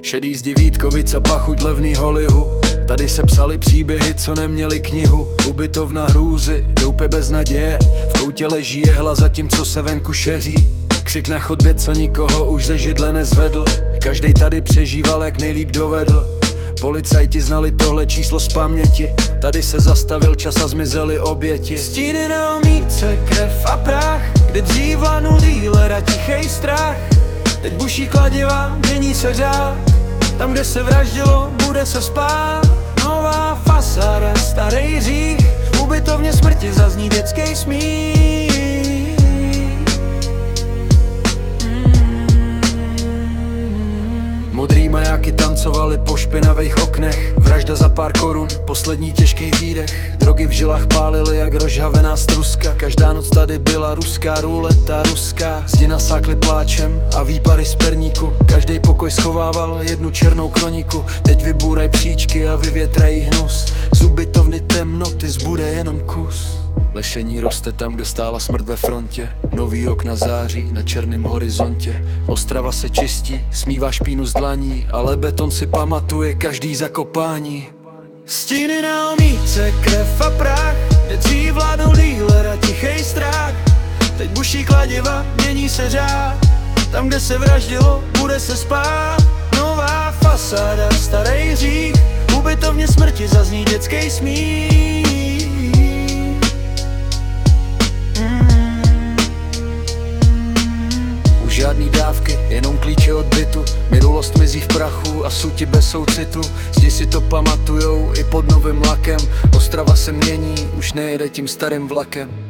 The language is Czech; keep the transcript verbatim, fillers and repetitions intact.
Šedý zdi Vítkovic a pachuť levnýho lihu. Tady se psali příběhy, co neměli knihu. Ubytovna hrůzy, doupě bez naděje. V koutě leží jehla zatímco se venku šeří. Křik na chodbě, co nikoho už ze židle nezvedl. Každej tady přežíval, jak nejlíp dovedl. Policajti znali tohle číslo z paměti. Tady se zastavil čas a zmizely oběti. Stíny na omítce, krev a prach, kde dřív vládnul dealer a tichej strach. Teď buší kladiva, mění se řád. Tam, kde se vraždilo, bude se spát. Nová fasáda, starý hřích. V ubytovně smrti zazní dětský smích. Modrý majáky tancovaly po špinavých oknech. Vražda za pár korun, poslední těžký výdech. Drogy v žilách pálily jak rozžhavená struska. Každá noc tady byla ruská ruleta, ruská. Zdi nasákly pláčem a výpary z perníku. Každý pokoj schovával jednu černou kroniku. Teď vybůraj příčky a vyvětrají hnus. Z ubytovny temnoty zbude jenom kus. Lešení roste tam, kde stála smrt ve frontě. Nový okna září na černém horizontě. Ostrava se čistí, smívá špínu z dlaní, ale beton si pamatuje každý zakopání. Stíny na omítce, krev a prach, kde dřív vládnul dealer a tichej strach. Teď buší kladiva, mění se řád. Tam, kde se vraždilo, bude se spát. Nová fasáda, starý hřích. V ubytovně smrti zazní dětský smích. Žádný dávky, jenom klíče od bytu. Minulost mizí v prachu a suti bez soucitu. Zdi si to pamatujou i pod novým lakem. Ostrava se mění, už nejede tím starým vlakem.